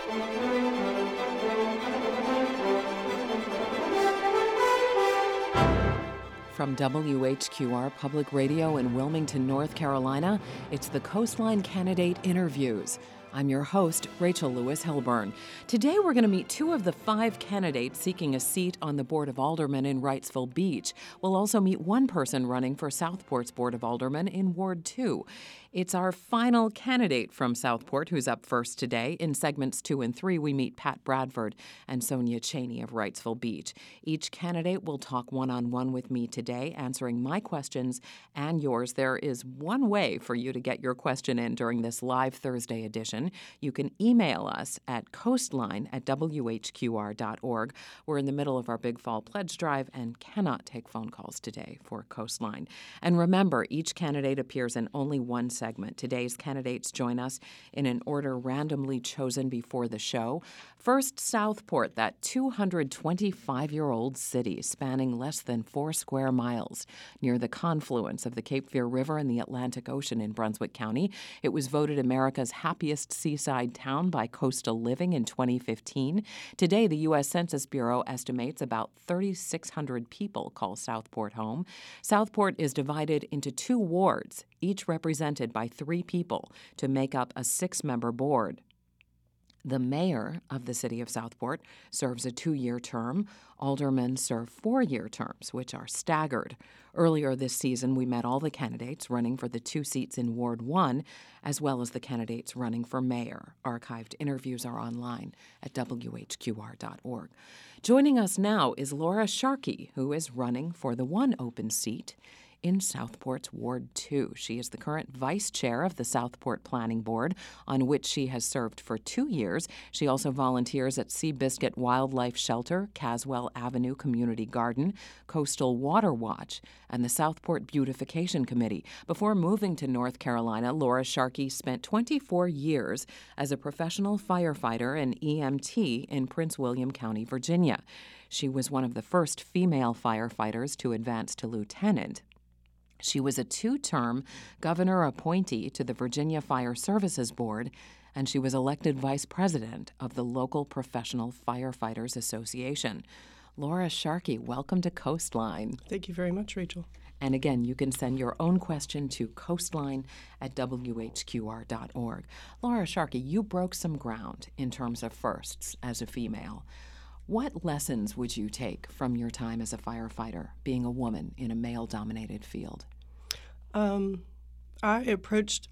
From WHQR Public Radio in Wilmington, North Carolina, it's the Coastline Candidate Interviews. I'm your host, Rachel Lewis Hilburn. Today we're going to meet two of the 5 candidates seeking a seat on the Board of Aldermen in Wrightsville Beach. We'll also meet one person running for Southport's Board of Aldermen in Ward 2. It's our final candidate from Southport who's up first today. In segments 2 and 3, we meet Pat Bradford and Sonia Cheney of Wrightsville Beach. Each candidate will talk one-on-one with me today, answering my questions and yours. There is one way for you to get your question in during this live Thursday edition. You can email us at coastline@whqr.org. We're in the middle of our Big Fall Pledge Drive and cannot take phone calls today for Coastline. And remember, each candidate appears in only one segment. Today's candidates join us in an order randomly chosen before the show. First, Southport, that 225-year-old city spanning less than 4 square miles near the confluence of the Cape Fear River and the Atlantic Ocean in Brunswick County. It was voted America's happiest seaside town by Coastal Living in 2015. Today, the U.S. Census Bureau estimates about 3,600 people call Southport home. Southport is divided into 2 wards, each represented by 3 people, to make up a 6-member board. The mayor of the city of Southport serves a 2-year term. Aldermen serve 4-year terms, which are staggered. Earlier this season, we met all the candidates running for the 2 seats in Ward 1, as well as the candidates running for mayor. Archived interviews are online at WHQR.org. Joining us now is Laura Sharkey, who is running for the 1 open seat in Southport's Ward 2. She is the current vice chair of the Southport Planning Board, on which she has served for 2 years. She also volunteers at Seabiscuit Wildlife Shelter, Caswell Avenue Community Garden, Coastal Water Watch, and the Southport Beautification Committee. Before moving to North Carolina, Laura Sharkey spent 24 years as a professional firefighter and EMT in Prince William County, Virginia. She was one of the first female firefighters to advance to lieutenant. She was a 2-term governor appointee to the Virginia Fire Services Board, and she was elected vice president of the local Professional Firefighters Association. Laura Sharkey, welcome to Coastline. Thank you very much, Rachel. And again, you can send your own question to coastline@whqr.org. Laura Sharkey, you broke some ground in terms of firsts as a female. What lessons would you take from your time as a firefighter, being a woman in a male-dominated field? I approached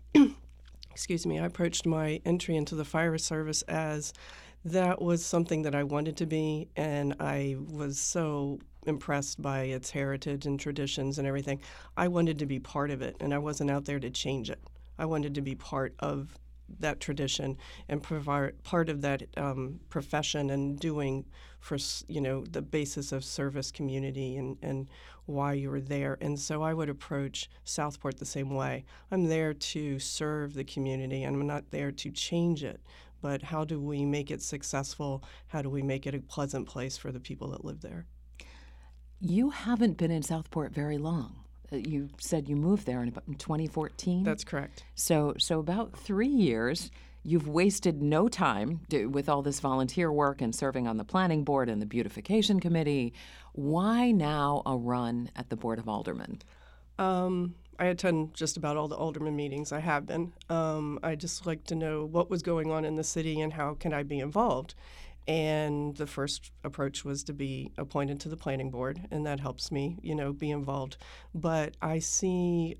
my entry into the fire service as that was something that I wanted to be, and I was so impressed by its heritage and traditions and everything. I wanted to be part of it, and I wasn't out there to change it. I wanted to be part of that tradition and provide part of that profession and doing for, the basis of service, community, and why you were there. And so I would approach Southport the same way. I'm there to serve the community, and I'm not there to change it. But how do we make it successful? How do we make it a pleasant place for the people that live there? You haven't been in Southport very long. You said you moved there in 2014? That's correct. So about 3 years. You've wasted no time with all this volunteer work and serving on the planning board and the beautification committee. Why now a run at the Board of Aldermen? I attend just about all the alderman meetings. I have been. I just like to know what was going on in the city and how can I be involved. And the first approach was to be appointed to the planning board, and that helps me, be involved. But I see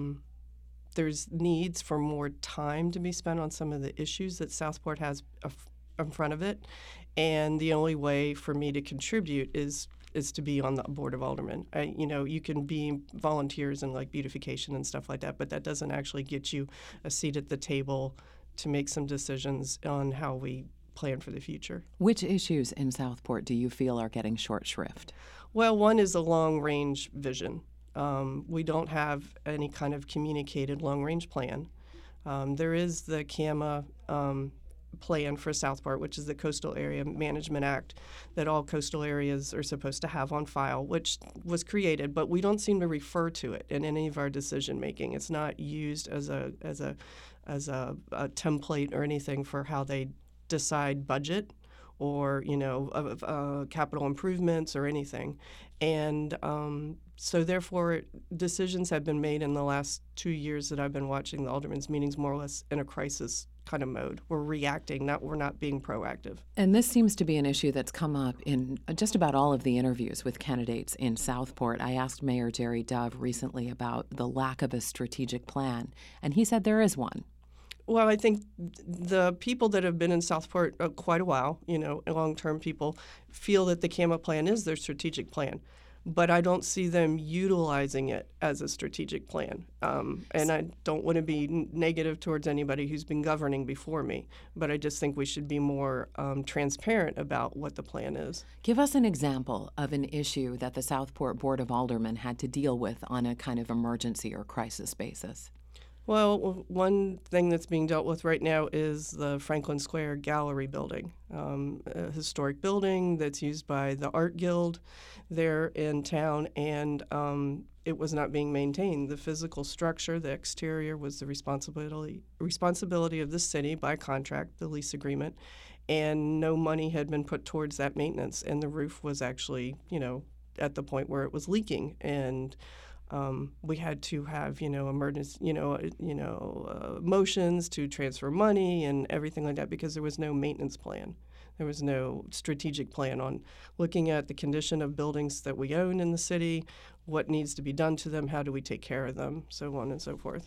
there's needs for more time to be spent on some of the issues that Southport has in front of it. And the only way for me to contribute is to be on the Board of Aldermen. You can be volunteers in like beautification and stuff like that, but that doesn't actually get you a seat at the table to make some decisions on how we plan for the future. Which issues in Southport do you feel are getting short shrift? Well, one is a long-range vision. We don't have any kind of communicated long-range plan. There is the CAMA plan for Southport, which is the Coastal Area Management Act that all coastal areas are supposed to have on file, which was created, but we don't seem to refer to it in any of our decision making. It's not used as a template or anything for how they decide budget or capital improvements or anything. And so therefore, decisions have been made in the last 2 years that I've been watching the aldermen's meetings more or less in a crisis kind of mode. We're reacting, we're not being proactive. And this seems to be an issue that's come up in just about all of the interviews with candidates in Southport. I asked Mayor Jerry Dove recently about the lack of a strategic plan, and he said there is one. Well, I think the people that have been in Southport quite a while, long-term people, feel that the CAMA plan is their strategic plan. But I don't see them utilizing it as a strategic plan. And I don't want to be negative towards anybody who's been governing before me, but I just think we should be more transparent about what the plan is. Give us an example of an issue that the Southport Board of Aldermen had to deal with on a kind of emergency or crisis basis. Well, one thing that's being dealt with right now is the Franklin Square Gallery building, a historic building that's used by the Art Guild there in town, and it was not being maintained. The physical structure, the exterior, was the responsibility of the city by contract, the lease agreement, and no money had been put towards that maintenance, and the roof was actually, at the point where it was leaking, and we had to have, emergency, motions to transfer money and everything like that because there was no maintenance plan. There was no strategic plan on looking at the condition of buildings that we own in the city, what needs to be done to them, how do we take care of them, so on and so forth.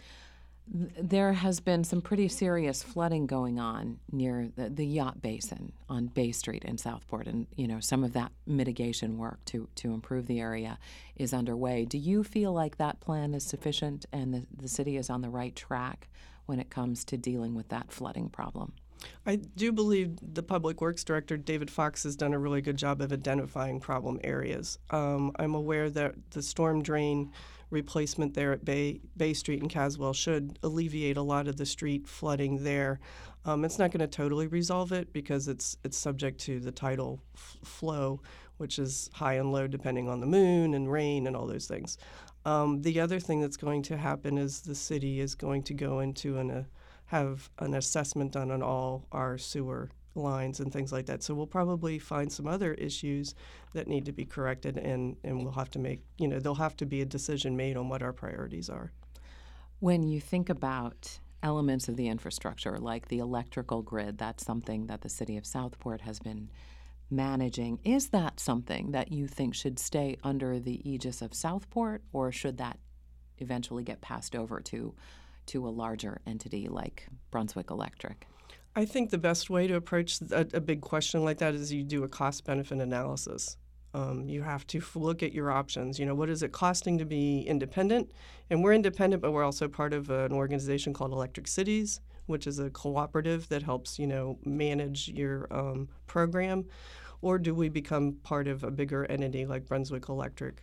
There has been some pretty serious flooding going on near the Yacht Basin on Bay Street in Southport, and some of that mitigation work to improve the area is underway. Do you feel like that plan is sufficient and the city is on the right track when it comes to dealing with that flooding problem? I do believe the Public Works Director, David Fox, has done a really good job of identifying problem areas. I'm aware that the storm drain replacement there at Bay Street and Caswell should alleviate a lot of the street flooding there. It's not going to totally resolve it because it's subject to the tidal flow, which is high and low depending on the moon and rain and all those things. The other thing that's going to happen is the city is going to go into have an assessment done on all our sewer lines and things like that. So we'll probably find some other issues that need to be corrected, and we'll have to make, there'll have to be a decision made on what our priorities are. When you think about elements of the infrastructure, like the electrical grid, that's something that the city of Southport has been managing. Is that something that you think should stay under the aegis of Southport, or should that eventually get passed over to a larger entity like Brunswick Electric? I think the best way to approach a big question like that is you do a cost-benefit analysis. You have to look at your options. What is it costing to be independent? And we're independent, but we're also part of an organization called Electric Cities, which is a cooperative that helps, manage your program. Or do we become part of a bigger entity like Brunswick Electric?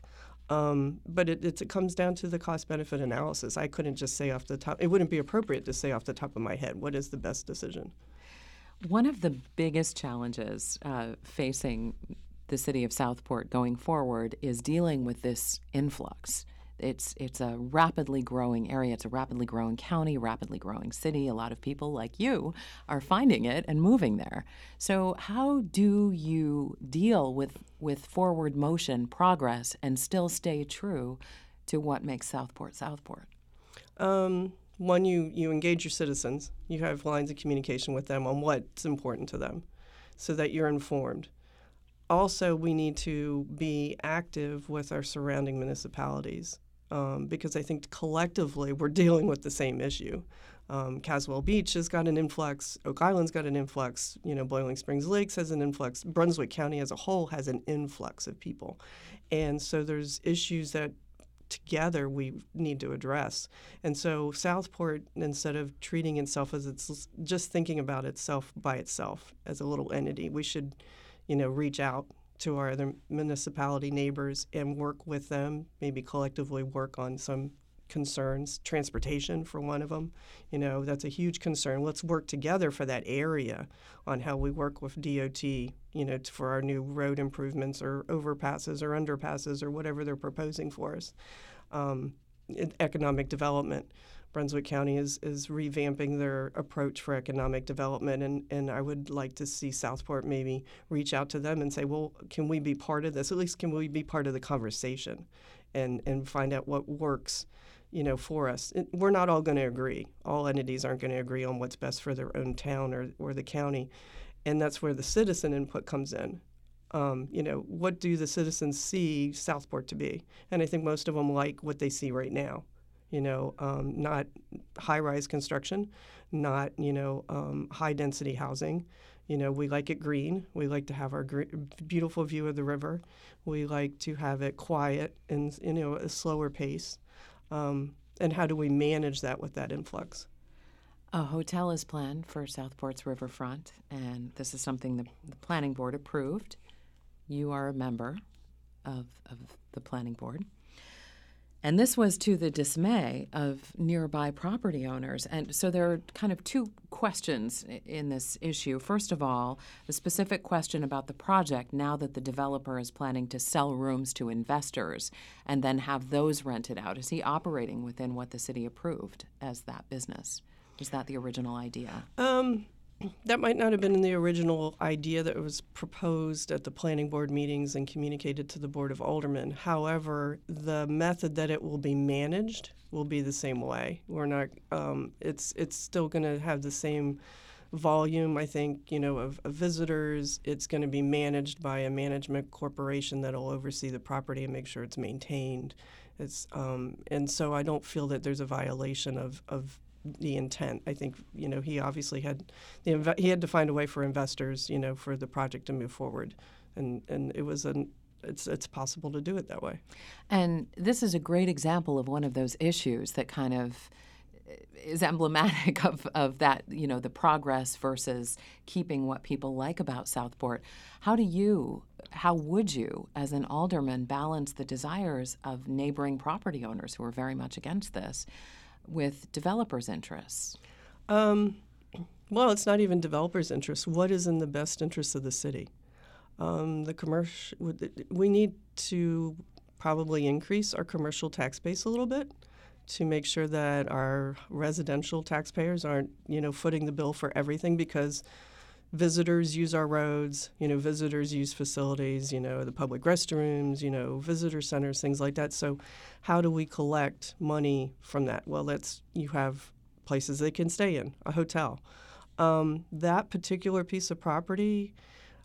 But it comes down to the cost-benefit analysis. I couldn't just say off the top. It wouldn't be appropriate to say off the top of my head what is the best decision. One of the biggest challenges facing the city of Southport going forward is dealing with this influx. It's a rapidly growing area. It's a rapidly growing county, rapidly growing city. A lot of people like you are finding it and moving there. So how do you deal with forward motion, progress, and still stay true to what makes Southport Southport? One, you engage your citizens. You have lines of communication with them on what's important to them so that you're informed. Also, we need to be active with our surrounding municipalities because I think collectively we're dealing with the same issue. Caswell Beach has got an influx. Oak Island's got an influx. Boiling Springs Lakes has an influx. Brunswick County as a whole has an influx of people. And so there's issues that together we need to address. And so Southport, instead of treating itself as it's just thinking about itself by itself as a little entity, we should reach out to our other municipality neighbors and work with them, maybe collectively work on some concerns. Transportation, for one of them, that's a huge concern. Let's work together for that area on how we work with DOT, for our new road improvements or overpasses or underpasses or whatever they're proposing for us. Economic development. Brunswick County is revamping their approach for economic development, and I would like to see Southport maybe reach out to them and say, well, can we be part of this? At least can we be part of the conversation and find out what works, for us. We're not all going to agree. All entities aren't going to agree on what's best for their own town or the county, and that's where the citizen input comes in. What do the citizens see Southport to be? And I think most of them like what they see right now. Not high-rise construction, not, high-density housing. We like it green. We like to have our beautiful view of the river. We like to have it quiet and, a slower pace. And how do we manage that with that influx? A hotel is planned for Southport's riverfront, and this is something the planning board approved. You are a member of the planning board. And this was to the dismay of nearby property owners. And so there are kind of two questions in this issue. First of all, the specific question about the project now that the developer is planning to sell rooms to investors and then have those rented out. Is he operating within what the city approved as that business? Was that the original idea? That might not have been the original idea that was proposed at the planning board meetings and communicated to the Board of Aldermen. However, the method that it will be managed will be the same way. We're not. It's still going to have the same volume, I think, of visitors. It's going to be managed by a management corporation that will oversee the property and make sure it's maintained. And so I don't feel that there's a violation of the intent. I think, he obviously had to find a way for investors, for the project to move forward, and it's possible to do it that way. And this is a great example of one of those issues that kind of is emblematic of that, the progress versus keeping what people like about Southport. How would you, as an alderman, balance the desires of neighboring property owners who are very much against this with developers' interests? Well, it's not even developers' interests. What is in the best interest of the city? We need to probably increase our commercial tax base a little bit to make sure that our residential taxpayers aren't, footing the bill for everything, because visitors use our roads, visitors use facilities, the public restrooms, visitor centers, things like that. So how do we collect money from that? Well, you have places they can stay in, a hotel. That particular piece of property,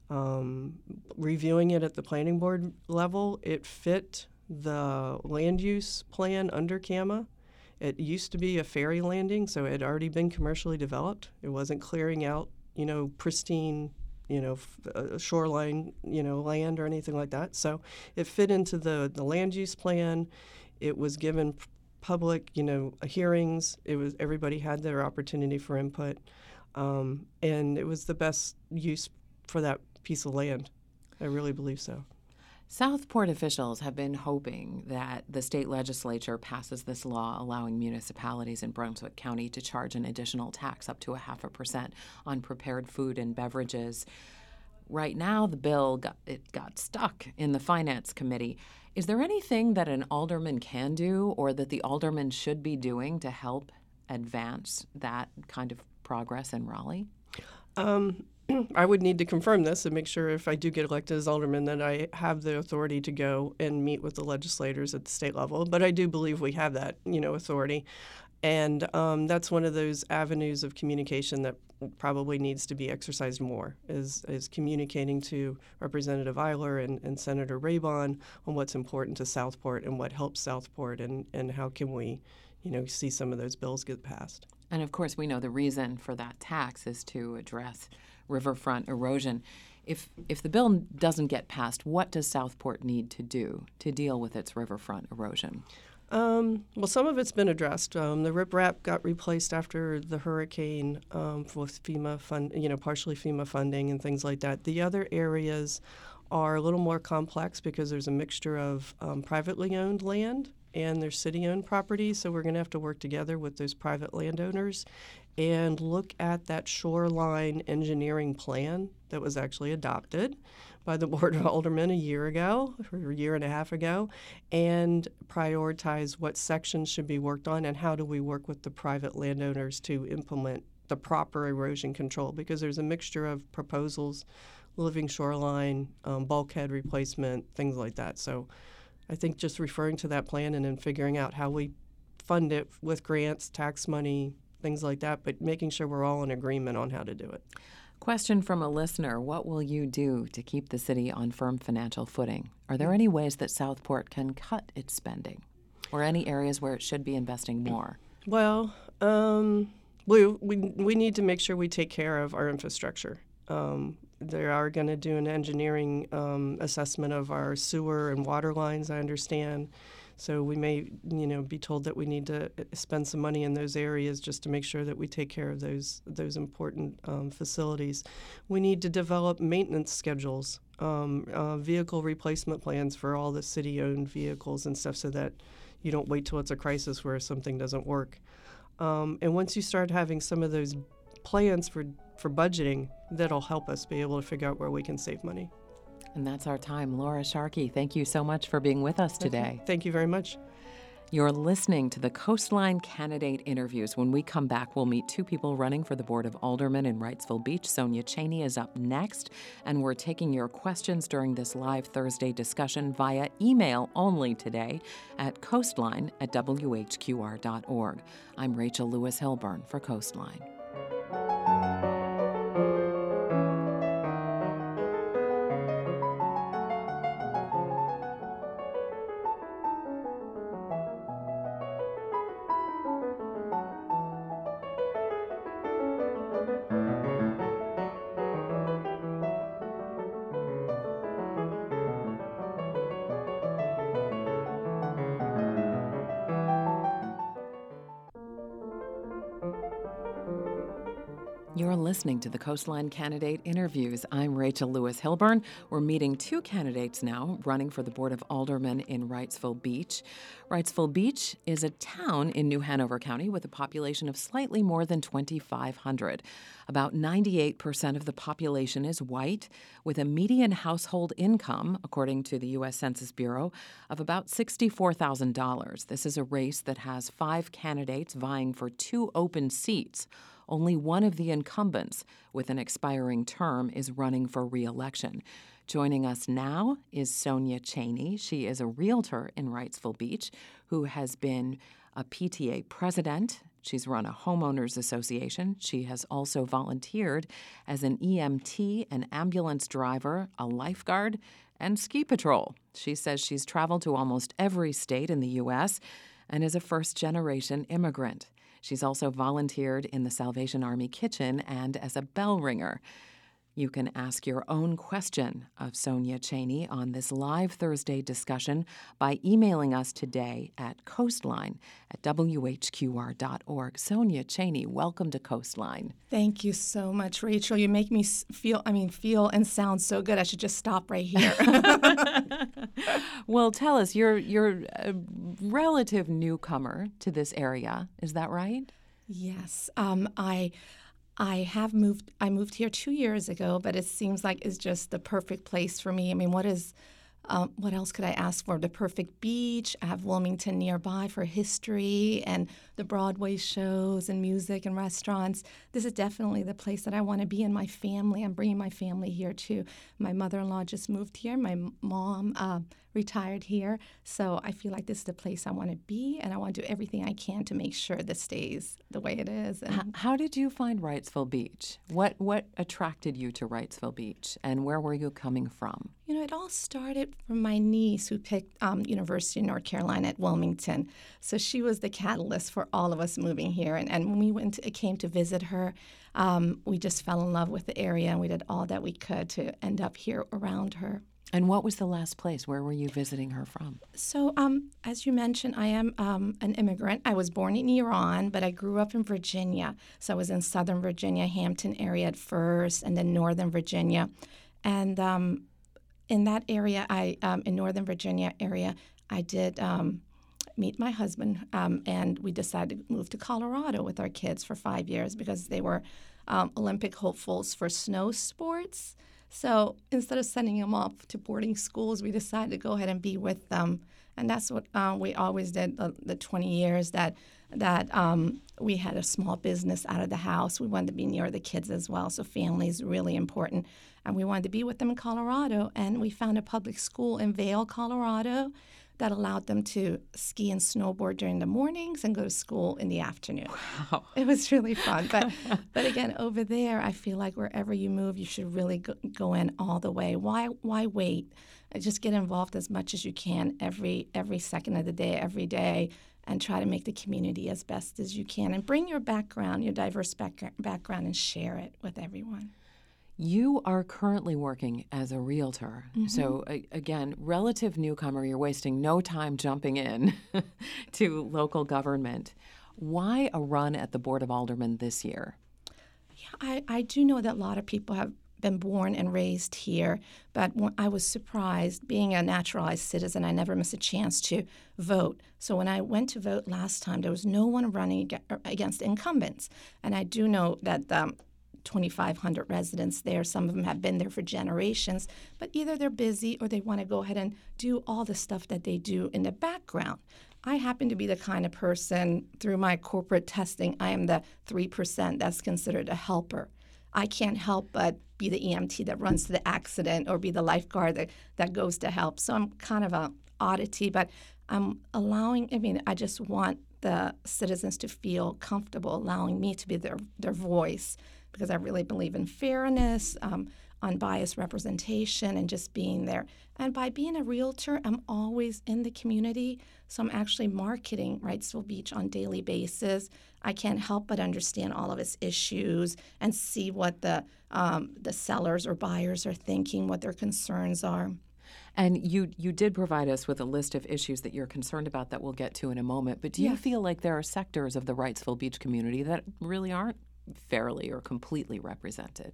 reviewing it at the planning board level, it fit the land use plan under CAMA. It used to be a ferry landing, so it had already been commercially developed. It wasn't clearing out pristine, shoreline, land or anything like that. So it fit into the land use plan. It was given public, hearings. Everybody had their opportunity for input, and it was the best use for that piece of land. I really believe so. Southport officials have been hoping that the state legislature passes this law allowing municipalities in Brunswick County to charge an additional tax up to 0.5% on prepared food and beverages. Right now, the bill got stuck in the Finance Committee. Is there anything that an alderman can do or that the alderman should be doing to help advance that kind of progress in Raleigh? I would need to confirm this and make sure if I do get elected as alderman that I have the authority to go and meet with the legislators at the state level. But I do believe we have that, authority. And that's one of those avenues of communication that probably needs to be exercised more, is communicating to Representative Eiler and Senator Raybon on what's important to Southport and what helps Southport and how can we, see some of those bills get passed. And of course, we know the reason for that tax is to address riverfront erosion. If the bill doesn't get passed, what does Southport need to do to deal with its riverfront erosion? Well, some of it's been addressed. The riprap got replaced after the hurricane with FEMA partially FEMA funding and things like that. The other areas are a little more complex because there's a mixture of privately owned land and there's city-owned property. So we're going to have to work together with those private landowners and look at that shoreline engineering plan that was actually adopted by the Board of Aldermen a year ago, or a year and a half ago, and prioritize what sections should be worked on and how do we work with the private landowners to implement the proper erosion control, because there's a mixture of proposals, living shoreline, bulkhead replacement, things like that. So I think just referring to that plan and then figuring out how we fund it with grants, tax money, things like that, but making sure we're all in agreement on how to do it. Question from a listener: what will you do to keep the city on firm financial footing? Are there any ways that Southport can cut its spending, or any areas where it should be investing more? Well, we need to make sure we take care of our infrastructure. They are going to do an engineering assessment of our sewer and water lines, I understand. So we may, be told that we need to spend some money in those areas just to make sure that we take care of those important facilities. We need to develop maintenance schedules, vehicle replacement plans for all the city-owned vehicles and stuff, so that you don't wait till it's a crisis where something doesn't work. And once you start having some of those plans for budgeting, that'll help us be able to figure out where we can save money. And that's our time. Laura Sharkey, thank you so much for being with us today. Thank you very much. You're listening to the Coastline Candidate Interviews. When we come back, we'll meet two people running for the Board of Aldermen in Wrightsville Beach. Sonia Chaney is up next, and we're taking your questions during this live Thursday discussion via email only today at coastline@whqr.org. I'm Rachel Lewis Hilburn for Coastline. You're listening to the Coastline Candidate Interviews. I'm Rachel Lewis Hilburn. We're meeting two candidates now running for the Board of Aldermen in Wrightsville Beach. Wrightsville Beach is a town in New Hanover County with a population of slightly more than 2,500. About 98% of the population is white, with a median household income, according to the U.S. Census Bureau, of about $64,000. This is a race that has 5 candidates vying for 2 open seats. Only one of the incumbents with an expiring term is running for re-election. Joining us now is Sonia Chaney. She is a realtor in Wrightsville Beach who has been a PTA president. She's run a homeowners association. She has also volunteered as an EMT, an ambulance driver, a lifeguard, and ski patrol. She says she's traveled to almost every state in the U.S. and is a first-generation immigrant. She's also volunteered in the Salvation Army kitchen and as a bell ringer. You can ask your own question of Sonia Chaney on this live Thursday discussion by emailing us today at coastline@whqr.org. Sonia Chaney, welcome to Coastline. Thank you so much, Rachel. You make me feel and sound so good. I should just stop right here. Well, tell us, you're a relative newcomer to this area. Is that right? Yes. I moved here 2 years ago, but it seems like it's just the perfect place for me. I mean, what else could I ask for? The perfect beach. I have Wilmington nearby for history and the Broadway shows and music and restaurants. This is definitely the place that I want to be, and my family. I'm bringing my family here too. My mother-in-law just moved here. My mom retired here. So I feel like this is the place I want to be, and I want to do everything I can to make sure this stays the way it is. And how did you find Wrightsville Beach? What attracted you to Wrightsville Beach, and where were you coming from? You know, it all started from my niece who picked University of North Carolina at Wilmington. So she was the catalyst for all of us moving here. And when we came to visit her, we just fell in love with the area, and we did all that we could to end up here around her. And what was the last place? Where were you visiting her from? So, as you mentioned, I am an immigrant. I was born in Iran, but I grew up in Virginia. So I was in Southern Virginia, Hampton area at first, and then Northern Virginia. And in that area, in Northern Virginia area, I did meet my husband, and we decided to move to Colorado with our kids for 5 years because they were Olympic hopefuls for snow sports. So instead of sending them off to boarding schools, we decided to go ahead and be with them. And that's what we always did the 20 years that we had a small business out of the house. We wanted to be near the kids as well, so family is really important. And we wanted to be with them in Colorado, and we found a public school in Vail, Colorado, that allowed them to ski and snowboard during the mornings and go to school in the afternoon. Wow. It was really fun. But again, over there, I feel like wherever you move, you should really go in all the way. Why wait? Just get involved as much as you can every second of the day, every day, and try to make the community as best as you can. And bring your background, your diverse background, and share it with everyone. You are currently working as a realtor. So again, relative newcomer, you're wasting no time jumping in to local government. Why a run at the Board of Aldermen this year? Yeah, I do know that a lot of people have been born and raised here, but I was surprised. Being a naturalized citizen, I never miss a chance to vote. So when I went to vote last time, there was no one running against incumbents. And I do know that 2,500 residents there. Some of them have been there for generations, but either they're busy or they want to go ahead and do all the stuff that they do in the background. I happen to be the kind of person, through my corporate testing, I am the 3% that's considered a helper. I can't help but be the EMT that runs to the accident or be the lifeguard that goes to help. So I'm kind of an oddity, but I'm I just want the citizens to feel comfortable allowing me to be their voice, because I really believe in fairness, unbiased representation, and just being there. And by being a realtor, I'm always in the community, so I'm actually marketing Wrightsville Beach on a daily basis. I can't help but understand all of its issues and see what the sellers or buyers are thinking, what their concerns are. And you did provide us with a list of issues that you're concerned about that we'll get to in a moment. But do you feel like there are sectors of the Wrightsville Beach community that really aren't fairly or completely represented?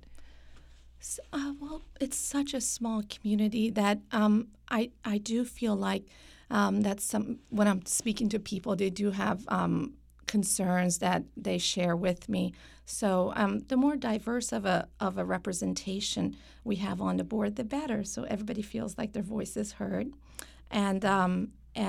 Well, it's such a small community that I do feel like when I'm speaking to people, they do have concerns that they share with me. So the more diverse of a representation we have on the board, the better. So everybody feels like their voice is heard, and I'm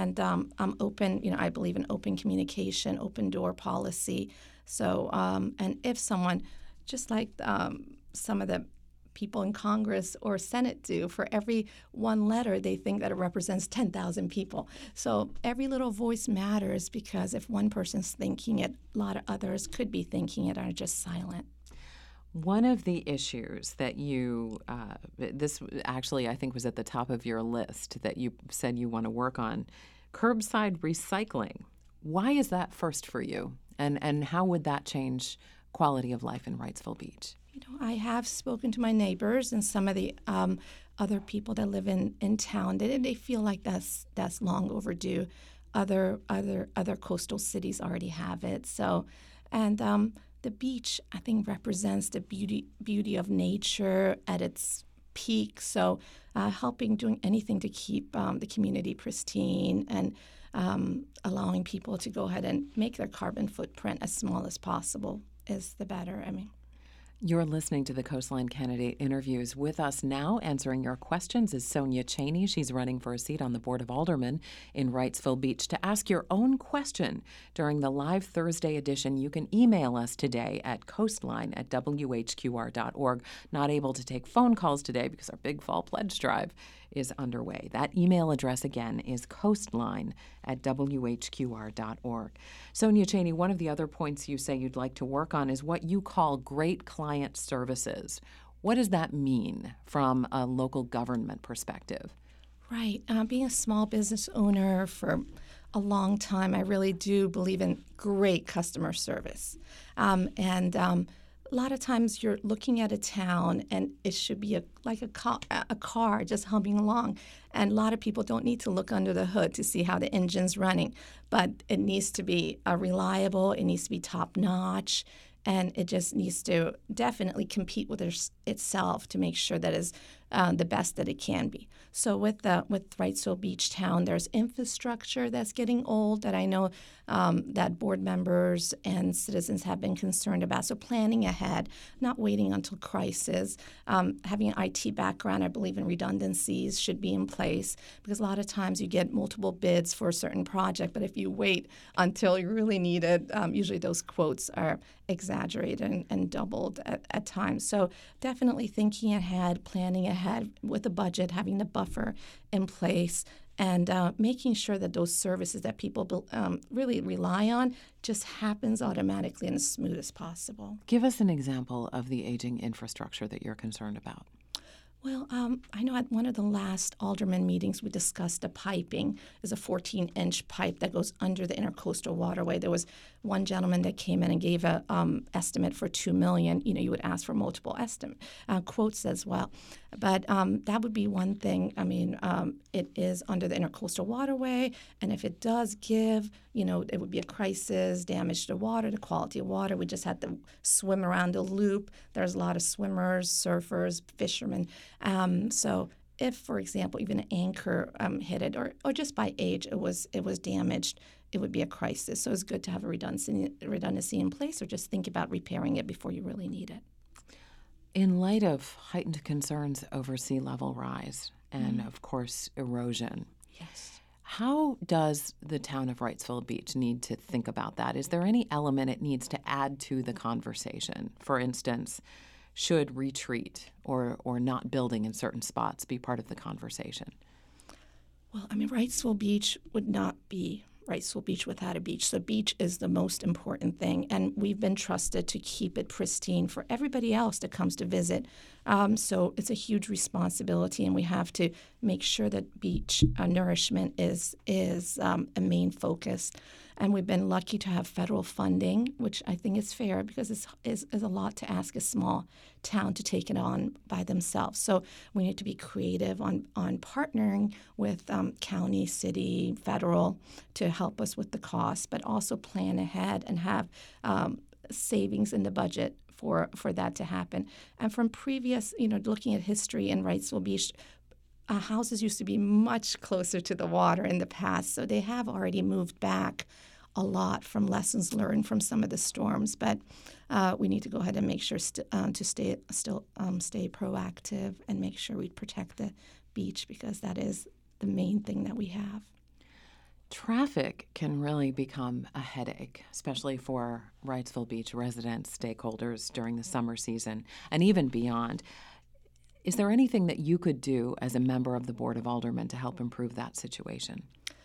open. I believe in open communication, open door policy. So and if someone, just like some of the people in Congress or Senate do, for every one letter, they think that it represents 10,000 people. So every little voice matters, because if one person's thinking it, a lot of others could be thinking it and are just silent. One of the issues that this actually I think was at the top of your list that you said you want to work on, curbside recycling. Why is that first for you? And how would that change quality of life in Wrightsville Beach? I have spoken to my neighbors and some of the other people that live in town. They feel like that's long overdue. Other coastal cities already have it. So, and the beach, I think, represents the beauty of nature at its peak. So, doing anything to keep the community pristine and allowing people to go ahead and make their carbon footprint as small as possible is the better. You're listening to the Coastline Candidate Interviews. With us now, answering your questions, is Sonia Chaney. She's running for a seat on the Board of Aldermen in Wrightsville Beach. To ask your own question during the live Thursday edition, you can email us today at coastline@whqr.org. Not able to take phone calls today because our Big Fall Pledge Drive is underway. That email address again is coastline@whqr.org. Sonia Chaney, one of the other points you say you'd like to work on is what you call great client services. What does that mean from a local government perspective? Right. Being a small business owner for a long time, I really do believe in great customer service. A lot of times you're looking at a town and it should be like a car just humming along. And a lot of people don't need to look under the hood to see how the engine's running. But it needs to be reliable, it needs to be top-notch, and it just needs to definitely compete with itself to make sure that it's the best that it can be. So with Wrightsville Beach Town, there's infrastructure that's getting old that I know that board members and citizens have been concerned about. So planning ahead, not waiting until crisis. Having an IT background, I believe in redundancies should be in place, because a lot of times you get multiple bids for a certain project, but if you wait until you really need it, usually those quotes are exaggerated and doubled at times. So definitely thinking ahead, planning ahead with a budget, having the buffer in place, and making sure that those services that people really rely on just happens automatically and as smooth as possible. Give us an example of the aging infrastructure that you're concerned about. Well, I know at one of the last alderman meetings we discussed the piping. Is a 14-inch pipe that goes under the Intercoastal Waterway. There was one gentleman that came in and gave a estimate for $2 million. You would ask for multiple quotes as well. But that would be one thing. I mean, it is under the Intercoastal Waterway, and if it does give, it would be a crisis, damage to water, the quality of water. We just had to swim around the loop. There's a lot of swimmers, surfers, fishermen. So if, for example, even an anchor hit it, or just by age it was damaged, it would be a crisis. So it's good to have a redundancy in place, or just think about repairing it before you really need it. In light of heightened concerns over sea level rise and, of course, erosion, yes, how does the town of Wrightsville Beach need to think about that? Is there any element it needs to add to the conversation? For instance, should retreat or not building in certain spots be part of the conversation? Well, I mean, Wrightsville Beach would not be Wrightsville Beach without a beach. So beach is the most important thing, and we've been trusted to keep it pristine for everybody else that comes to visit. So it's a huge responsibility, and we have to make sure that beach nourishment is a main focus. And we've been lucky to have federal funding, which I think is fair, because it's a lot to ask a small town to take it on by themselves. So we need to be creative on partnering with county, city, federal to help us with the cost, but also plan ahead and have savings in the budget for that to happen. And from previous, looking at history in Wrightsville Beach, houses used to be much closer to the water in the past, so they have already moved back a lot from lessons learned from some of the storms. But we need to go ahead and make sure to stay proactive and make sure we protect the beach, because that is the main thing that we have. Traffic can really become a headache, especially for Wrightsville Beach residents, stakeholders during the summer season, and even beyond. Is there anything that you could do as a member of the Board of Aldermen to help improve that situation?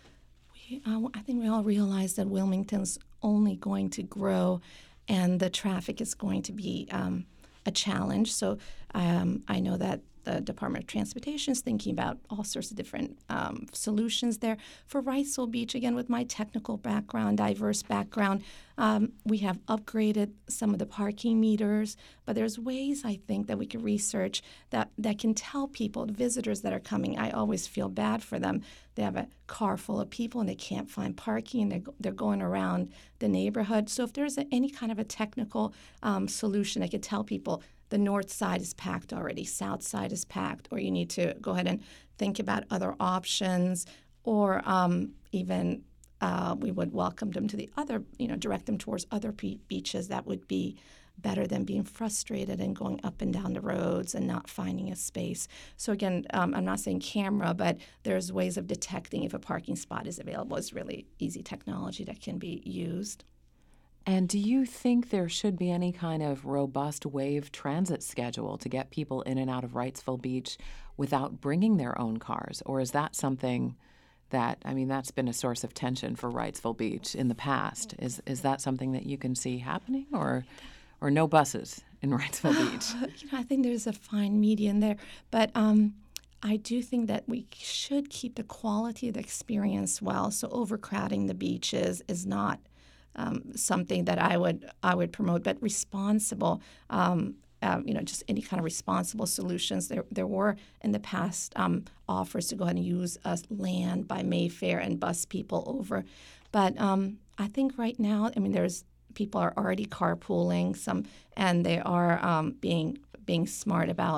I think we all realize that Wilmington's only going to grow, and the traffic is going to be a challenge. So I know that the Department of Transportation is thinking about all sorts of different solutions there. For Wrightsville Beach, again, with my technical background, diverse background, we have upgraded some of the parking meters, but there's ways, I think, that we can research that can tell people, the visitors that are coming. I always feel bad for them. They have a car full of people and they can't find parking, and they're going around the neighborhood. So if there's any kind of a technical solution that could tell people the north side is packed already, south side is packed, or you need to go ahead and think about other options, or even we would welcome them to the other, direct them towards other beaches. That would be better than being frustrated and going up and down the roads and not finding a space. So again, I'm not saying camera, but there's ways of detecting if a parking spot is available. It's really easy technology that can be used. And do you think there should be any kind of robust wave transit schedule to get people in and out of Wrightsville Beach without bringing their own cars? Or is that something that's been a source of tension for Wrightsville Beach in the past? Is that something that you can see happening, or no buses in Wrightsville Beach? I think there's a fine median there. But I do think that we should keep the quality of the experience well. So overcrowding the beaches is not something that I would promote, but responsible, just any kind of responsible solutions. There were in the past offers to go ahead and use land by Mayfair and bus people over, but I think right now, there's people are already carpooling and they are being smart about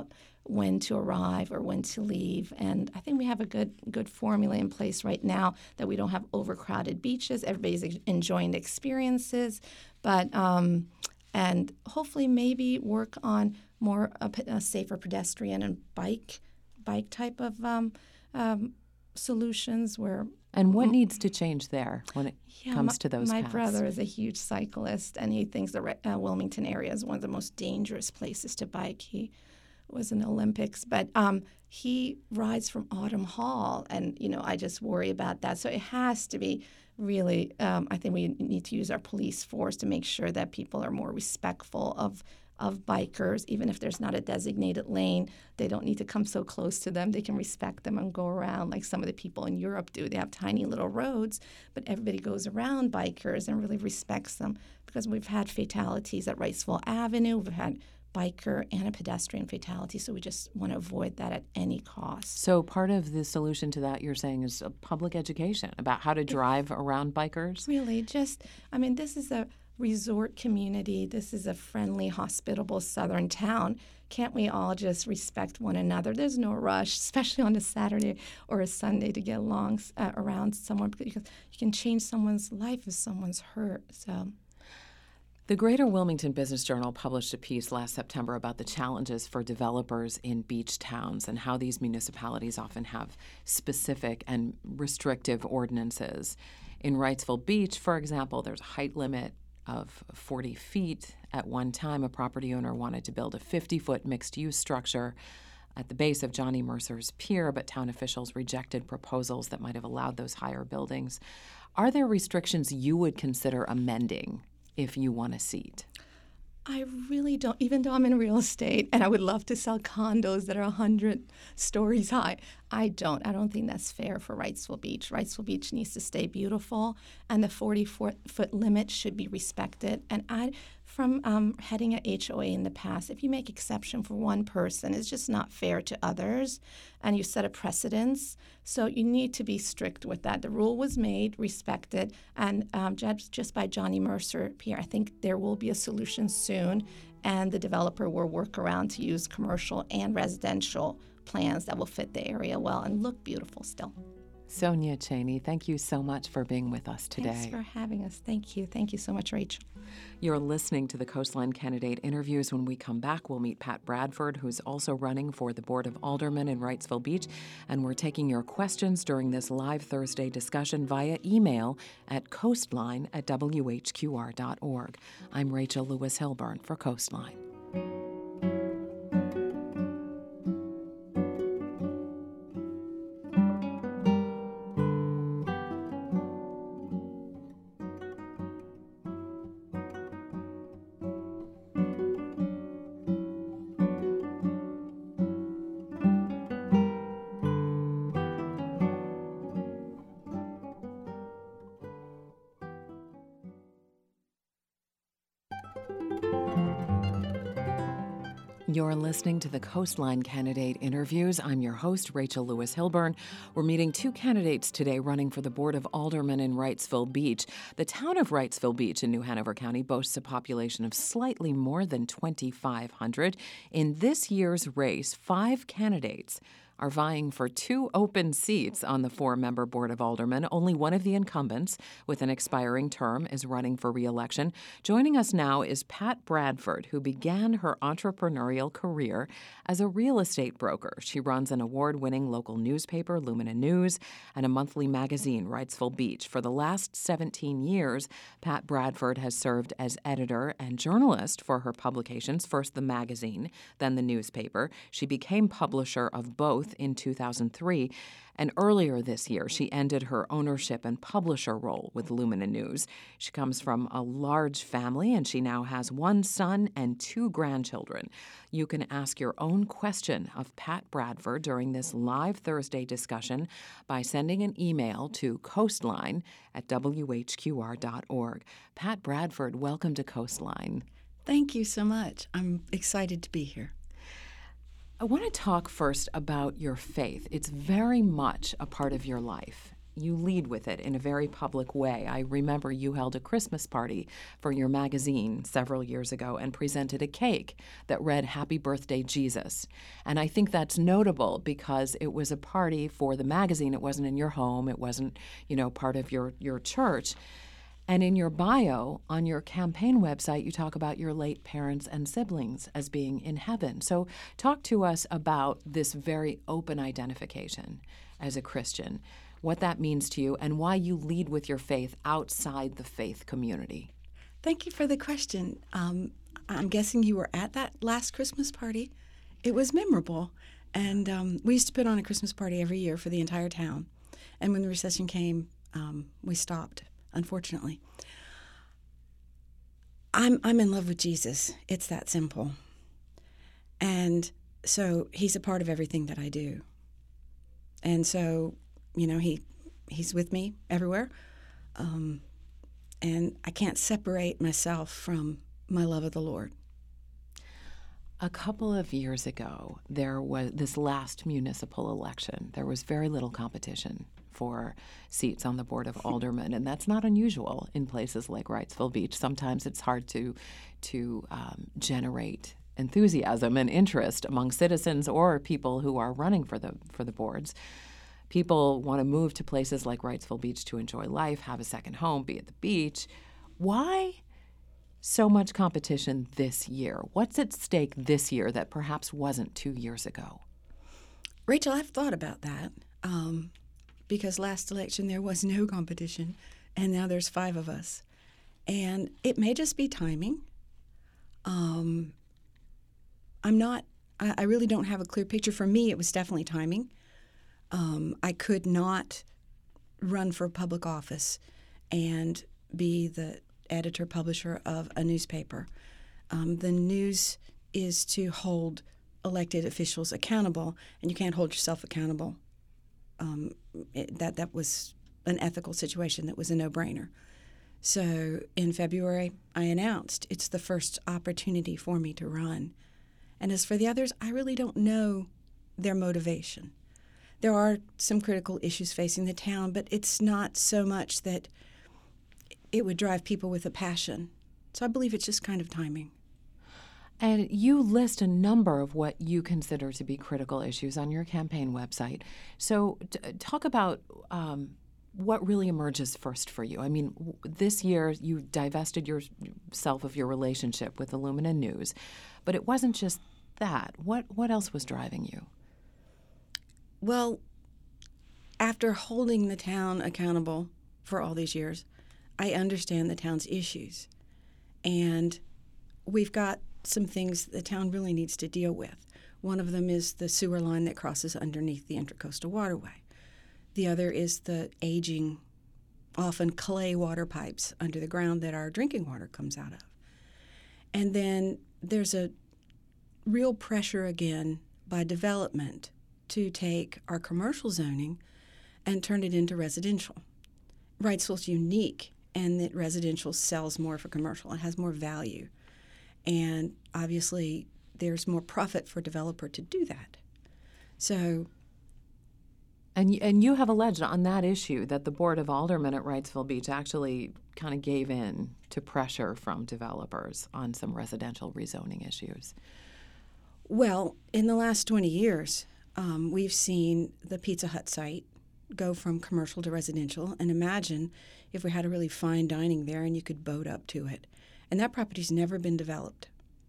when to arrive or when to leave. And I think we have a good formula in place right now that we don't have overcrowded beaches. Everybody's enjoying the experiences, but and hopefully maybe work on more a safer pedestrian and bike type of solutions where. And what needs to change there when it comes to those My paths? brother is a huge cyclist, and he thinks the Wilmington area is one of the most dangerous places to bike. He was in the Olympics, but he rides from Autumn Hall, and I just worry about that. So it has to be really. I think we need to use our police force to make sure that people are more respectful of bikers, even if there's not a designated lane. They don't need to come so close to them. They can respect them and go around like some of the people in Europe do. They have tiny little roads, but everybody goes around bikers and really respects them, because we've had fatalities at Wrightsville Avenue. We've had biker and a pedestrian fatality, so we just want to avoid that at any cost. So part of the solution to that, you're saying, is public education about how to drive around bikers? Really, this is a resort community. This is a friendly, hospitable southern town. Can't we all just respect one another? There's no rush, especially on a Saturday or a Sunday, to get along around someone, because you can change someone's life if someone's hurt. So. The Greater Wilmington Business Journal published a piece last September about the challenges for developers in beach towns and how these municipalities often have specific and restrictive ordinances. In Wrightsville Beach, for example, there's a height limit of 40 feet. At one time, a property owner wanted to build a 50-foot mixed-use structure at the base of Johnny Mercer's Pier, but town officials rejected proposals that might have allowed those higher buildings. Are there restrictions you would consider amending if you won a seat? I really don't, even though I'm in real estate and I would love to sell condos that are 100 stories high. I don't think that's fair for Wrightsville Beach. Wrightsville Beach needs to stay beautiful, and the 40-foot limit should be respected. And from heading at HOA in the past, if you make exception for one person, it's just not fair to others, and you set a precedence. So you need to be strict with that. The rule was made, respected, and judged just by Johnny Mercer Pier. I think there will be a solution soon, and the developer will work around to use commercial and residential plans that will fit the area well and look beautiful still. Sonia Chaney, thank you so much for being with us today. Thanks for having us. Thank you. Thank you so much, Rachel. You're listening to the Coastline Candidate Interviews. When we come back, we'll meet Pat Bradford, who's also running for the Board of Aldermen in Wrightsville Beach. And we're taking your questions during this live Thursday discussion via email at coastline@whqr.org. I'm Rachel Lewis Hilburn for Coastline. You're listening to the Coastline Candidate Interviews. I'm your host, Rachel Lewis Hilburn. We're meeting two candidates today running for the Board of Aldermen in Wrightsville Beach. The town of Wrightsville Beach in New Hanover County boasts a population of slightly more than 2,500. In this year's race, 5 candidates are vying for 2 open seats on the 4-member Board of Aldermen. Only one of the incumbents with an expiring term is running for re-election. Joining us now is Pat Bradford, who began her entrepreneurial career as a real estate broker. She runs an award-winning local newspaper, Lumina News, and a monthly magazine, Wrightsville Beach. For the last 17 years, Pat Bradford has served as editor and journalist for her publications, first the magazine, then the newspaper. She became publisher of both in 2003, and earlier this year she ended her ownership and publisher role with Lumina News. She comes from a large family, and she now has 1 son and 2 grandchildren. You can ask your own question of Pat Bradford during this live Thursday discussion by sending an email to coastline@whqr.org. Pat Bradford, welcome to Coastline. Thank you so much. I'm excited to be here. I want to talk first about your faith. It's very much a part of your life. you lead with it in a very public way. I remember you held a Christmas party for your magazine several years ago and presented a cake that read "Happy Birthday, Jesus." And I think that's notable because it was a party for the magazine. It wasn't in your home. It wasn't, part of your church. And in your bio on your campaign website, you talk about your late parents and siblings as being in heaven. So talk to us about this very open identification as a Christian, what that means to you, and why you lead with your faith outside the faith community. Thank you for the question. I'm guessing you were at that last Christmas party. It was memorable. And we used to put on a Christmas party every year for the entire town. And when the recession came, we stopped, unfortunately. I'm in love with Jesus. It's that simple. And so he's a part of everything that I do. And so, he's with me everywhere. And I can't separate myself from my love of the Lord. A couple of years ago, there was this last municipal election. There was very little competition for seats on the Board of Aldermen, and that's not unusual in places like Wrightsville Beach. Sometimes it's hard to generate enthusiasm and interest among citizens or people who are running for the boards. People want to move to places like Wrightsville Beach to enjoy life, have a second home, be at the beach. Why so much competition this year? What's at stake this year that perhaps wasn't 2 years ago? Rachel, I've thought about that because last election there was no competition, and now there's 5 of us. And it may just be timing. I really don't have a clear picture. For me, it was definitely timing. I could not run for public office and be the editor-publisher of a newspaper. The news is to hold elected officials accountable, and you can't hold yourself accountable. That was an ethical situation that was a no-brainer. So in February, I announced it's the first opportunity for me to run. And as for the others, I really don't know their motivation. There are some critical issues facing the town, but it's not so much that it would drive people with a passion. So I believe it's just kind of timing. And you list a number of what you consider to be critical issues on your campaign website. So talk about what really emerges first for you. I mean, this year you divested yourself of your relationship with Illumina News, but it wasn't just that. What else was driving you? Well, after holding the town accountable for all these years, I understand the town's issues. And we've got some things the town really needs to deal with. One of them is the sewer line that crosses underneath the Intracoastal Waterway. The other is the aging, often clay water pipes under the ground that our drinking water comes out of. And then there's a real pressure again by development to take our commercial zoning and turn it into residential. Wrightsville's unique in that residential sells more for commercial. It has more value. And obviously, there's more profit for a developer to do that. So, And you have alleged on that issue that the Board of Aldermen at Wrightsville Beach actually kind of gave in to pressure from developers on some residential rezoning issues. well, in the last 20 years, we've seen the Pizza Hut site go from commercial to residential. And imagine if we had a really fine dining there and you could boat up to it. And that property's never been developed.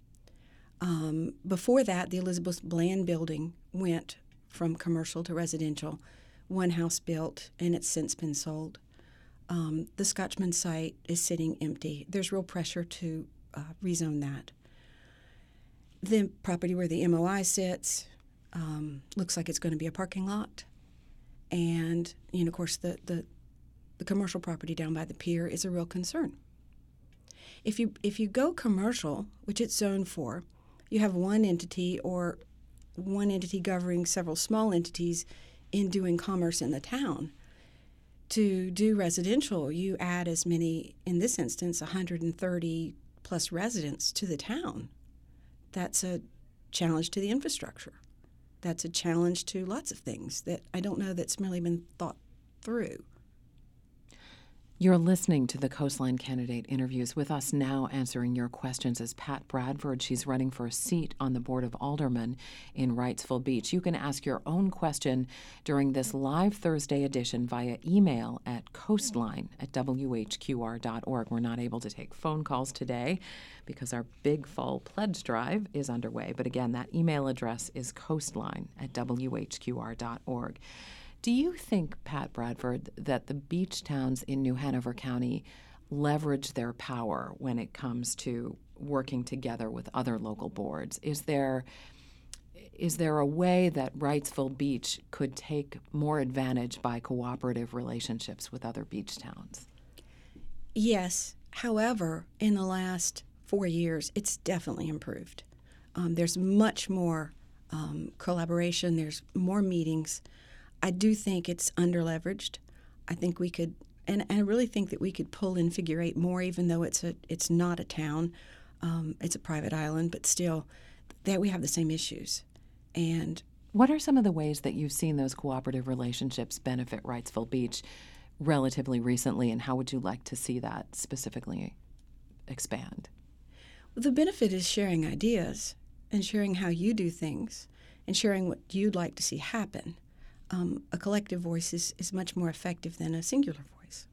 Before that, the Elizabeth Bland building went from commercial to residential. One house built, and it's since been sold. The Scotchman site is sitting empty. There's real pressure to rezone that. The property where the MOI sits looks like it's going to be a parking lot. And, of course, the commercial property down by the pier is a real concern. If you go commercial, which it's zoned for, you have one entity or one entity governing several small entities in doing commerce in the town. To do residential, you add as many, in this instance, 130 plus residents to the town. That's a challenge to the infrastructure. That's a challenge to lots of things that I don't know that's really been thought through. You're listening to the Coastline Candidate Interviews. With us now answering your questions is Pat Bradford. She's running for a seat on the Board of Aldermen in Wrightsville Beach. You can ask your own question during this live Thursday edition via email at coastline@whqr.org. We're not able to take phone calls today because our Big Fall Pledge Drive is underway. But again, that email address is coastline@whqr.org. Do you think, Pat Bradford, that the beach towns in New Hanover County leverage their power when it comes to working together with other local boards? Is there a way that Wrightsville Beach could take more advantage by cooperative relationships with other beach towns? Yes. However, in the last 4 years, it's definitely improved. There's much more collaboration. There's more meetings. I do think it's underleveraged. I think we could, and I really think that we could pull in Figure 8 more, even though it's not a town, it's a private island, but still, that we have the same issues. And what are some of the ways that you've seen those cooperative relationships benefit Wrightsville Beach relatively recently, and how would you like to see that specifically expand? the benefit is sharing ideas and sharing how you do things and sharing what you'd like to see happen. A collective voice is much more effective than a singular voice.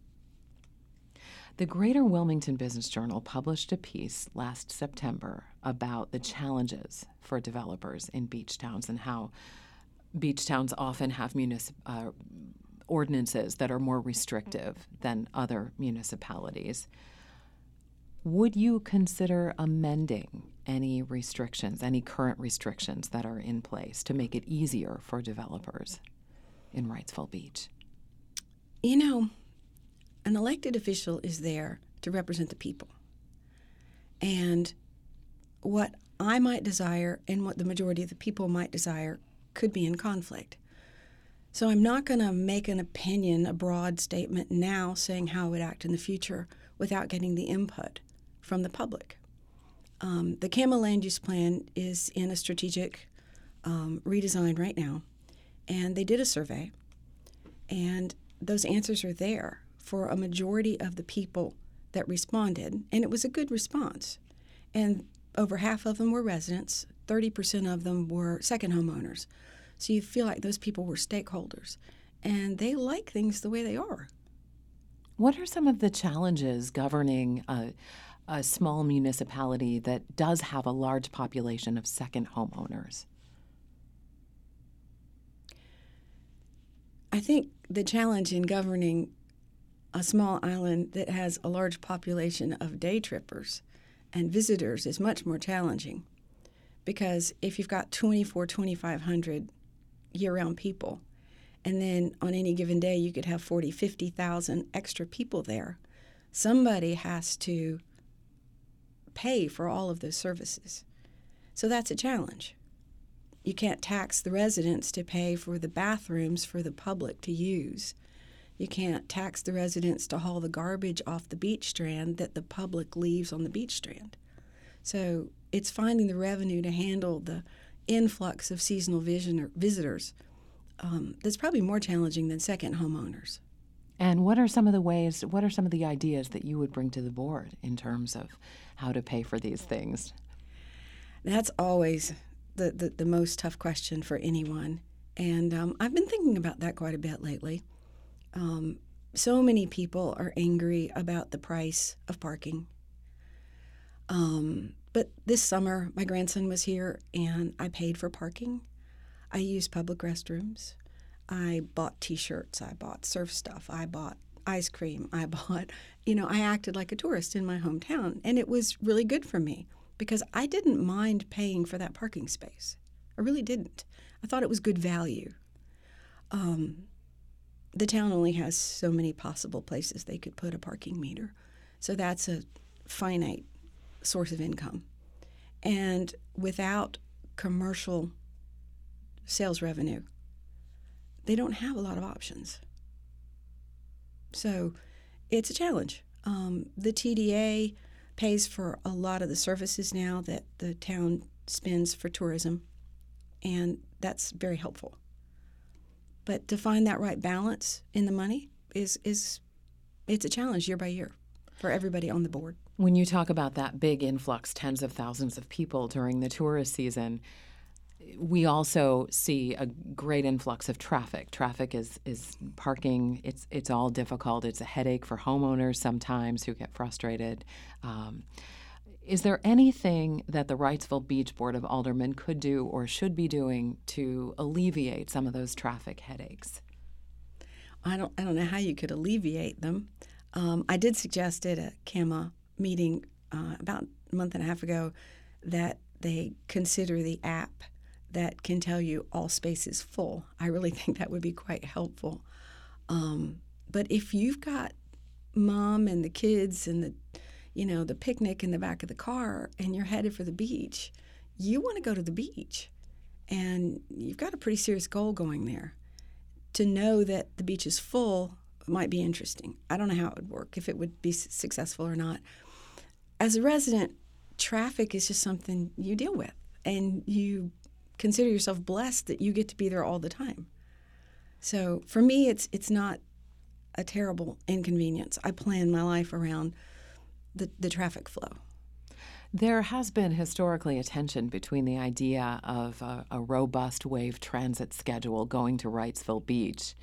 The Greater Wilmington Business Journal published a piece last September about the challenges for developers in beach towns and how beach towns often have ordinances that are more restrictive than other municipalities. Would you consider amending any restrictions, any current restrictions that are in place to make it easier for developers in Wrightsville Beach? You know, an elected official is there to represent the people. And what I might desire and what the majority of the people might desire could be in conflict. So I'm not going to make an opinion, a broad statement now saying how I would act in the future without getting the input from the public. The Campbell Land Use Plan is in a strategic redesign right now, and they did a survey, and those answers are there for a majority of the people that responded, and it was a good response. And over half of them were residents, 30% of them were second homeowners. So you feel like those people were stakeholders, and they like things the way they are. What are some of the challenges governing a small municipality that does have a large population of second homeowners? I think the challenge in governing a small island that has a large population of day trippers and visitors is much more challenging, because if you've got 2,500 year-round people, and then on any given day you could have 40, 50,000 extra people there, somebody has to pay for all of those services. So that's a challenge. You can't tax the residents to pay for the bathrooms for the public to use. You can't tax the residents to haul the garbage off the beach strand that the public leaves on the beach strand. So it's finding the revenue to handle the influx of seasonal visitors that's probably more challenging than second homeowners. And what are some of the ideas that you would bring to the board in terms of how to pay for these things? That's always the most tough question for anyone. And I've been thinking about that quite a bit lately. So many people are angry about the price of parking. But this summer, my grandson was here, and I paid for parking. I used public restrooms. I bought T-shirts. I bought surf stuff. I bought ice cream. I acted like a tourist in my hometown, and it was really good for me because I didn't mind paying for that parking space. I really didn't. I thought it was good value. The town only has so many possible places they could put a parking meter, so that's a finite source of income. And without commercial sales revenue, they don't have a lot of options. So it's a challenge. The TDA pays for a lot of the services now that the town spends for tourism, and that's very helpful. But to find that right balance in the money is it's a challenge year by year for everybody on the board. When you talk about that big influx, tens of thousands of people during the tourist season, we also see a great influx of traffic. Traffic is parking. It's all difficult. It's a headache for homeowners sometimes who get frustrated. Is there anything that the Wrightsville Beach Board of Aldermen could do or should be doing to alleviate some of those traffic headaches? I don't know how you could alleviate them. I did suggest at a CAMA meeting about a month and a half ago that they consider the app that can tell you all space is full. I really think that would be quite helpful. But if you've got mom and the kids and the picnic in the back of the car and you're headed for the beach, you want to go to the beach. And you've got a pretty serious goal going there. To know that the beach is full might be interesting. I don't know how it would work, if it would be successful or not. As a resident, traffic is just something you deal with, and you consider yourself blessed that you get to be there all the time. So for me, it's not a terrible inconvenience. I plan my life around the traffic flow. There has been historically a tension between the idea of a robust wave transit schedule going to Wrightsville Beach.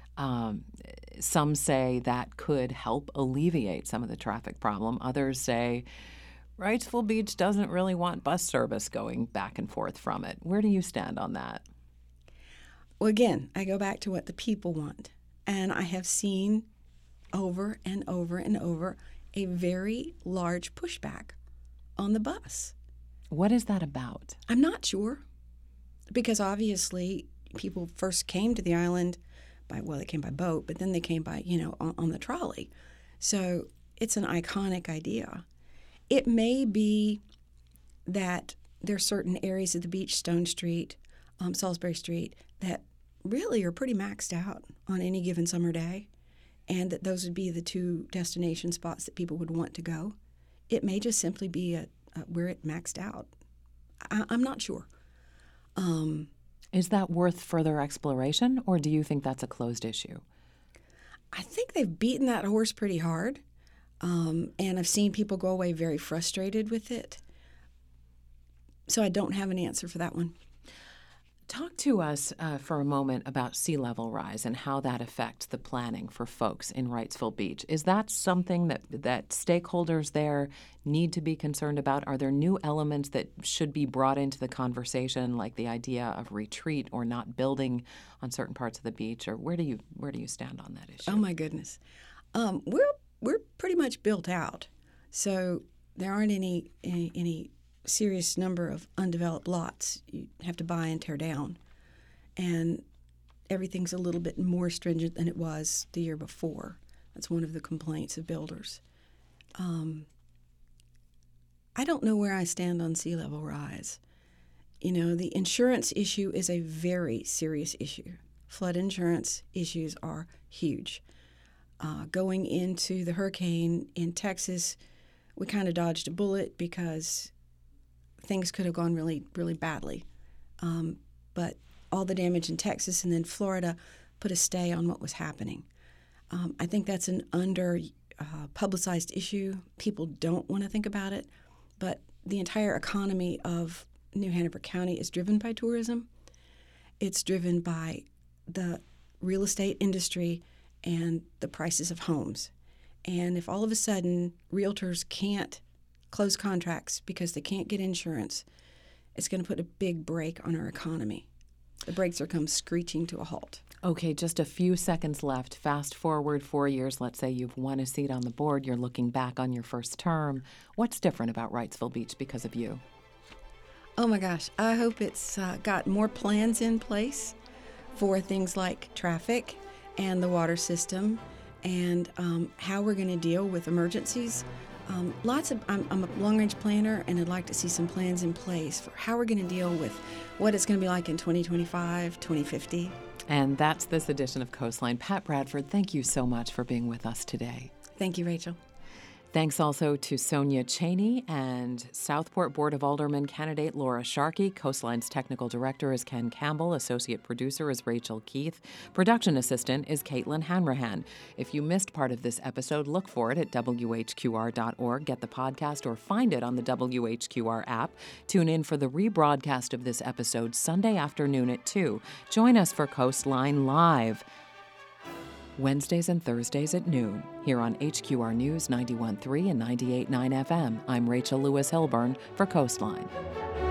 Some say that could help alleviate some of the traffic problem. Others say Wrightsville Beach doesn't really want bus service going back and forth from it. Where do you stand on that? Well, again, I go back to what the people want. And I have seen over and over and over a very large pushback on the bus. What is that about? I'm not sure, because obviously people first came to the island they came by boat, but then they came by, on the trolley. So it's an iconic idea. It may be that there are certain areas of the beach, Stone Street, Salisbury Street, that really are pretty maxed out on any given summer day, and that those would be the two destination spots that people would want to go. It may just simply be where it maxed out. I'm not sure. Is that worth further exploration, or do you think that's a closed issue? I think they've beaten that horse pretty hard, and I've seen people go away very frustrated with it. So I don't have an answer for that one. Talk to us for a moment about sea level rise and how that affects the planning for folks in Wrightsville Beach. Is that something that stakeholders there need to be concerned about? Are there new elements that should be brought into the conversation, like the idea of retreat or not building on certain parts of the beach? Or where do you stand on that issue? Oh my goodness, we're pretty much built out, so there aren't any serious number of undeveloped lots you have to buy and tear down. And everything's a little bit more stringent than it was the year before. That's one of the complaints of builders. I don't know where I stand on sea level rise. The insurance issue is a very serious issue. Flood insurance issues are huge. Going into the hurricane in Texas, we kind of dodged a bullet because things could have gone really, really badly. But all the damage in Texas and then Florida put a stay on what was happening. I think that's an under-publicized issue. People don't want to think about it, but the entire economy of New Hanover County is driven by tourism. It's driven by the real estate industry and the prices of homes. And if all of a sudden realtors can't close contracts because they can't get insurance, it's going to put a big brake on our economy. The brakes are come screeching to a halt. Okay, just a few seconds left. Fast forward 4 years. Let's say you've won a seat on the board. You're looking back on your first term. What's different about Wrightsville Beach because of you? Oh my gosh, I hope it's got more plans in place for things like traffic and the water system and how we're going to deal with emergencies. I'm a long-range planner, and I'd like to see some plans in place for how we're going to deal with what it's going to be like in 2025, 2050. And that's this edition of Coastline. Pat Bradford, thank you so much for being with us today. Thank you, Rachel. Thanks also to Sonia Cheney and Southport Board of Aldermen candidate Laura Sharkey. Coastline's technical director is Ken Campbell. Associate producer is Rachel Keith. Production assistant is Caitlin Hanrahan. If you missed part of this episode, look for it at WHQR.org. Get the podcast or find it on the WHQR app. Tune in for the rebroadcast of this episode Sunday afternoon at 2. Join us for Coastline Live, Wednesdays and Thursdays at noon, here on HQR News 91.3 and 98.9 FM. I'm Rachel Lewis Hilburn for Coastline.